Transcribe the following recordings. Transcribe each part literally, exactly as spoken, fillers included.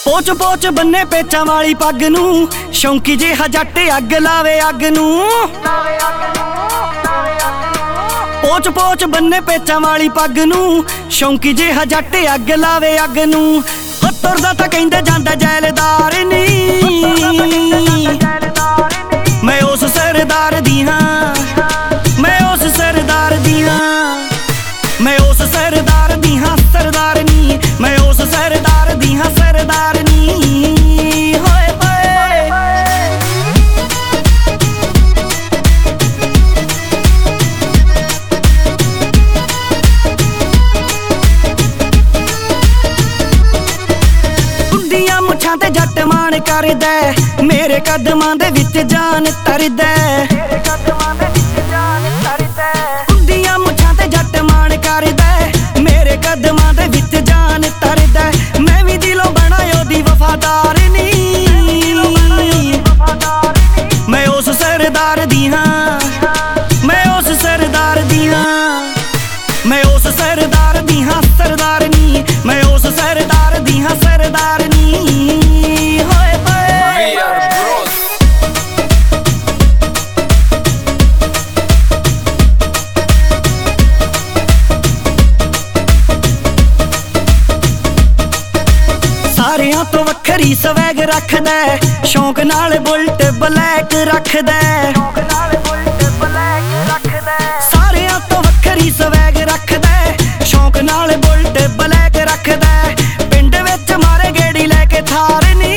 ਪੋਚ ਪੋਚ ਬੰਨੇ ਪੇਚਾਂ ਵਾਲੀ ਪੱਗ ਨੂੰ, ਸ਼ੌਂਕੀ ਜਿਹਾ ਜੱਟ ਅੱਗ ਲਾਵੇ ਅੱਗ ਨੂੰ। ਪੋਚ ਪੋਚ ਬੰਨੇ ਪੇਚਾਂ ਵਾਲੀ ਪੱਗ ਨੂੰ, ਸ਼ੌਂਕੀ ਜਿਹਾ ਜੱਟ ਅੱਗ ਲਾਵੇ ਅੱਗ ਨੂੰ। ਹੋ ਤੁਰਦਾ ਤਾਂ ਕਹਿੰਦੇ ਜਾਂਦਾ ਜੈਲਦਾਰ ਨੀ, ਮੈਂ ਉਸ ਸਰਦਾਰ ਦੀ ਹਾਂ, ਮੈਂ ਉਸ ਸਰਦਾਰ ਦੀ ਹਾਂ, ਮੈਂ ਉਸ ਸਰਦਾਰ ਦੀ ਹਾਂ ਸਰਦਾਰਨੀ, ਮੈਂ ਉਸ ਸਰਦਾਰ ਦੀ ਹਾਂ ਸਰਦਾਰਨੀ। ਹੋਏ ਹੋਏ ਕੁੰਡੀਆਂ ਮੁੱਛਾਂ ਤੇ ਜੱਟ ਮਾਣ ਕਰਦਾ, ਮੇਰੇ ਕਦਮਾਂ ਦੇ ਵਿੱਚ ਜਾਨ ਤਰਦਾ। ਕੁੰਡੀਆਂ ਮੁੱਛਾਂ ਤੇ ਜੱਟ ਮਾਣ ਕਰਦਾ, ਮੇਰੇ ਕਦਮਾਂ ਦੇ ਵਿੱਚ ਜਾਨ ਤਰਦਾ। ਮੈਂ ਵੀ ਦਿਲੋਂ ਬਣਾ ਉਹਦੀ ਵਫਾਦਾਰ ਨੀ, ਮੈਂ ਉਸ ਸਰਦਾਰ ਦੀ ਹਾਂ, ਮੈਂ ਉਸ ਸਰਦਾਰ ਦੀ ਹਾਂ, ਮੈਂ ਉਸ ਸਰਦਾਰ ਦੀ ਹਾਂ ਸਰਦਾਰਨੀ, ਮੈਂ ਉਸ ਸਰਦਾਰ ਦੀ ਹਾਂ ਸਰਦਾਰਨੀ। ਹੋਏ ਹੋਏ ਸਾਰਿਆਂ ਤੋਂ ਵੱਖਰੀ ਸਵੈਗ ਰੱਖਦਾ, ਸ਼ੌਂਕ ਨਾਲ ਬੁਲਟ ਬਲੈਕ ਰੱਖਦਾ। ਸਾਰਿਆਂ ਤੋਂ ਵੱਖਰੀ ਸਵੈਗ ਰੱਖਦਾ, ਸ਼ੌਂਕ ਨਾਲ ਬੁਲਟ ਬਲੈਕ ਰੱਖਦਾ। ਪਿੰਡ ਵਿੱਚ ਮਾਰੇ ਗੇੜੀ ਲੈ ਕੇ ਥਾਰ ਨੀ,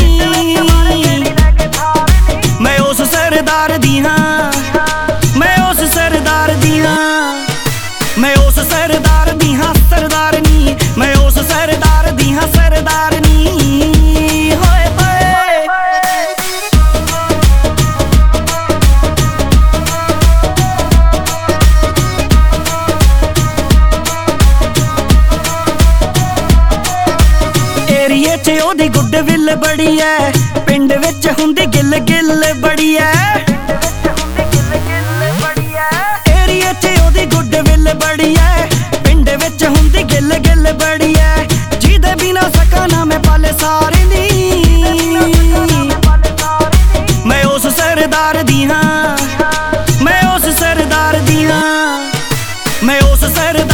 ਮੈਂ ਉਸ ਸਰਦਾਰ ਦੀ ਹਾਂ, ਮੈਂ ਉਸ ਸਰਦਾਰ ਦੀ ਹਾਂ, ਮੈਂ ਉਸ ਸਰਦਾਰ ਦੀ ਹਾਂ ਸਰਦਾਰਨੀ, ਮੈਂ ਉਸ ਸਰਦਾਰ ਦੀ ਹਾਂ ਸਰਦਾਰਨੀ। ਹੋਏ ਹੋਏ ਏਰੀਏ 'ਚ ਉਹਦੀ ਗੁੱਡ ਵਿਲ ਬੜੀ ਐ, ਪਿੰਡ ਵਿੱਚ ਹੁੰਦੀ ਗਿੱਲ ਗਿੱਲ ਬੜੀ ਐ। ਏਰੀਏ 'ਚ ਉਹਦੀ ਗੁੱਡ ਵਿਲ ਬੜੀ ਐ, ਪਿੰਡ ਵਿੱਚ ਹੁੰਦੀ ਗਿੱਲ ਗਿੱਲ ਬੜੀ ਐ। ਜਿਹਦੇ ਬਿਨਾ ਸਕਾ ਨਾ ਮੈਂ ਪਲ ਸਾਰੇ ਨੀ, ਮੈਂ ਉਸ ਸਰਦਾਰ ਦੀ ਹਾਂ, ਮੈਂ ਉਸ ਸਰਦਾਰ ਦੀ ਹਾਂ, ਮੈਂ ਉਸ ਸਰਦਾਰ